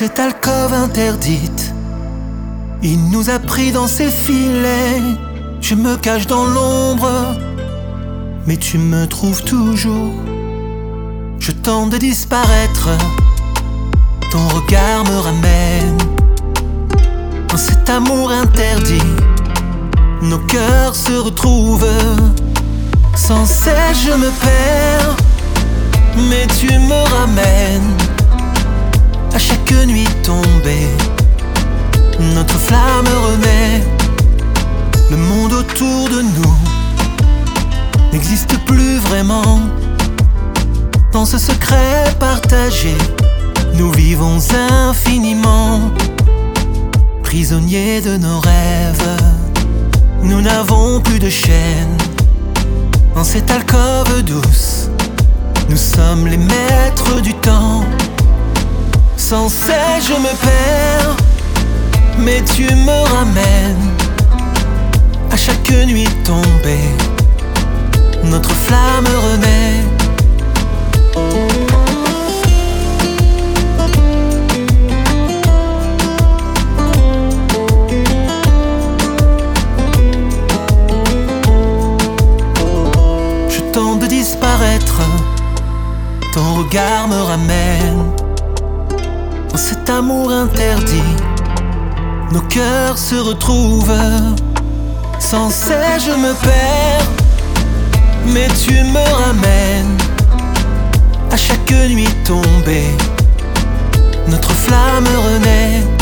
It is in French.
cette alcôve interdite. Il nous a pris dans ses filets. Je me cache dans l'ombre, mais tu me trouves toujours. Je tente de disparaître, ton regard me ramène dans cet amour interdit. Nos cœurs se retrouvent, sans cesse je me perds, mais tu me ramènes à chaque nuit tombée. Notre flamme renaît, le monde autour de nous n'existe plus vraiment. Dans ce secret partagé, nous vivons infiniment, prisonniers de nos rêves. Nous n'avons plus de chaîne dans cette alcôve douce. Nous sommes les maîtres du temps. Sans cesse je me perds, mais tu me ramènes à chaque nuit tombée. Notre flamme renaît. Je tente de disparaître, ton regard me ramène dans cet amour interdit. Nos cœurs se retrouvent, sans cesse je me perds, mais tu me ramènes à chaque nuit tombée. Notre flamme renaît.